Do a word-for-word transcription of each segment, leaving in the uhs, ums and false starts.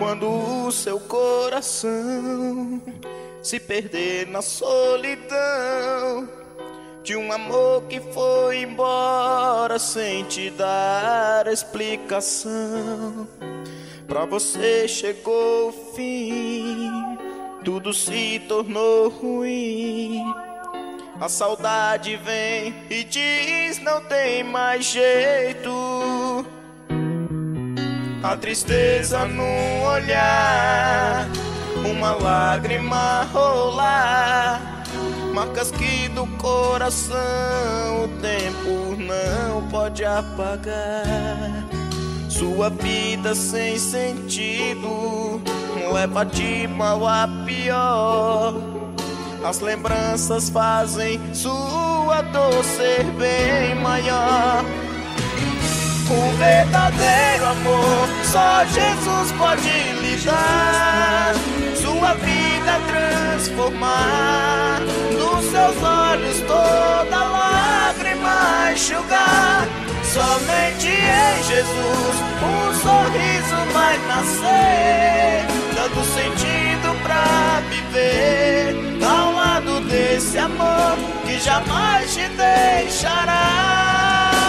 quando o seu coração se perder na solidão de um amor que foi embora sem te dar explicação. Pra você chegou o fim, tudo se tornou ruim. A saudade vem e diz não tem mais jeito. A tristeza no olhar, uma lágrima rolar, marcas que do coração o tempo não pode apagar. Sua vida sem sentido leva de mal a pior. As lembranças fazem sua dor ser bem maior. Um verdadeiro amor só Jesus pode lhe dar, sua vida transformar, nos seus olhos toda lágrima enxugar. Somente em Jesus um sorriso vai nascer, dando sentido pra viver ao lado desse amor que jamais te deixará.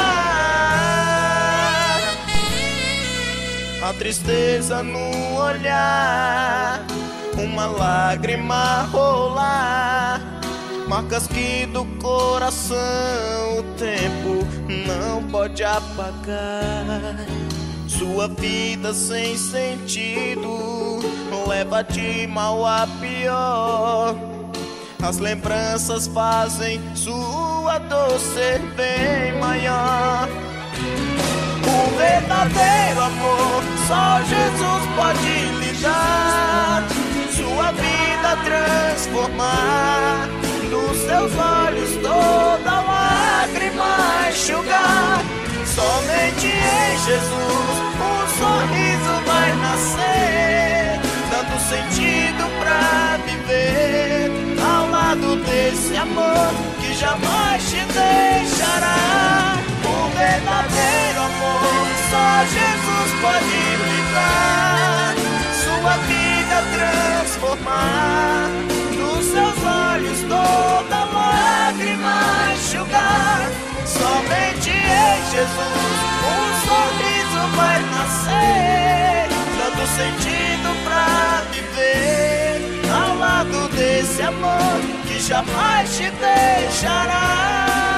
A tristeza no olhar, uma lágrima rolar, marcas que do coração o tempo não pode apagar. Sua vida sem sentido leva de mal a pior. As lembranças fazem sua dor ser bem maior. Um verdadeiro amor só Jesus pode lhe dar, sua vida transformar, nos seus olhos toda lágrima enxugar. Somente em Jesus um sorriso vai nascer, dando sentido pra viver ao lado desse amor que jamais te deixará. Um verdadeiro amor só Jesus pode lhe dar, sua vida transformar, nos seus olhos toda lágrima enxugar. Somente em Jesus um sorriso vai nascer, dando sentido pra viver ao lado desse amor que jamais te deixará.